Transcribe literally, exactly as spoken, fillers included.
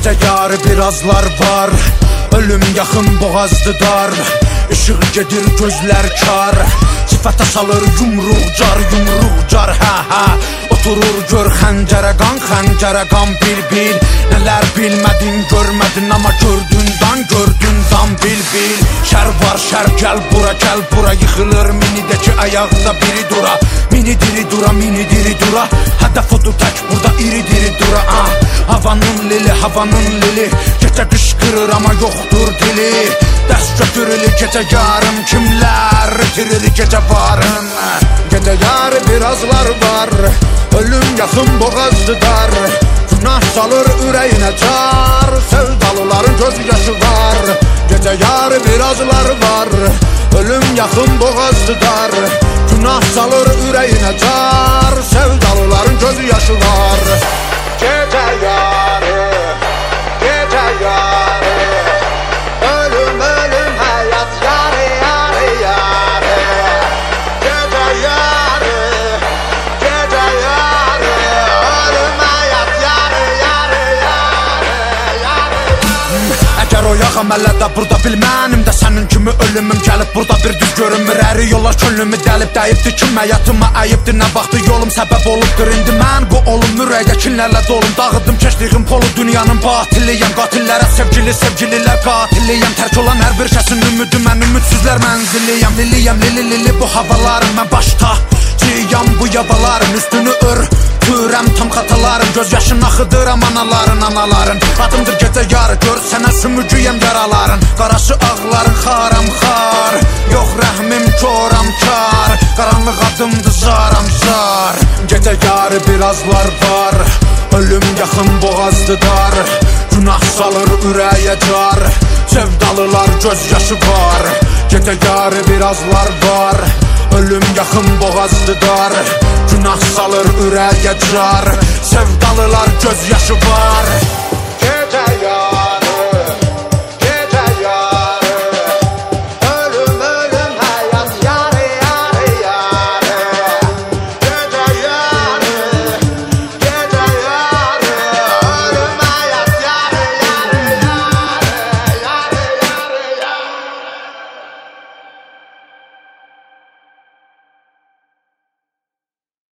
Gecə yarı birazlar var, ölüm yaxın boğazdı dar. Işıq gedir gözlər kar, sifətə salır yumruq car, yumruq car, hə hə. Oturur gör xəncərə qan, xəncərə qan bil bil. Nələr bilmədin görmədin amma gördün dan, gördün dan bil bil. Şər var şər gəl bura, gəl bura. Yıxılır minidəki ayaqda biri dura. Mini diri dura, mini diri dura. Hədəf odur tək burada iri diri dura, ah. Havanın lili, havanın lili. Gecə qışqırır amma yoxdur dili. Dəst götürülü gecə yarım, kimlər itirir gecə varın. Gecə yarı birazlar var, ölüm yaxın boğazdı dar. Günah salır ürəyinə car, sevdalıların göz yaşı var. Gecə yarı birazlar var, ölüm yaxın boğazdı dar. Günah salır ürəyinə car, sevdalıların göz yaşı var. Gecə yarı, gecə yarı, ölüm ölüm həyat yarı yarı yarı. Gecə yarı, gecə yarı, ölüm həyat yarı yarı yarı yarı. Əgər o yaxam əllədə burada bil mənim də sənin kimi ölümüm gəlib burada bir düz görünmür. Əri yollar könlümü dəlib dəyibdir kim həyatıma əyibdir. Nə vaxtı yolum səbəb olubdur indi mən bu olum. Ürəkdə kinlərlə dolum, dağıdım keçdiyim polu. Dünyanın batiliyəm, qatillərə sevgili, sevgililər qatiliyəm. Tərk olan hər bir kəsin ümidi, mən ümidsizlər mənziliyəm. Liliyəm, lili lili bu havalarım, mən başta ciyam bu yavaların. Üstünü örtürəm tam xatalarım, göz yaşın axıdıram anaların, anaların. Adımdır gecə yarı, gör sənə sümücüyəm yaraların. Qarası ağların xaram xar, yox rəhmim koram kar. Qaranlıq adımdır zaram zar. Gecə yarı birazlar var, ölüm yaxın boğazdı dar. Günah salır ürəyə car, sevdalılar göz yaşı var. Gecə yarı birazlar var, ölüm yaxın boğazdı dar. Günah salır ürəyə car, sevdalılar göz yaşı var.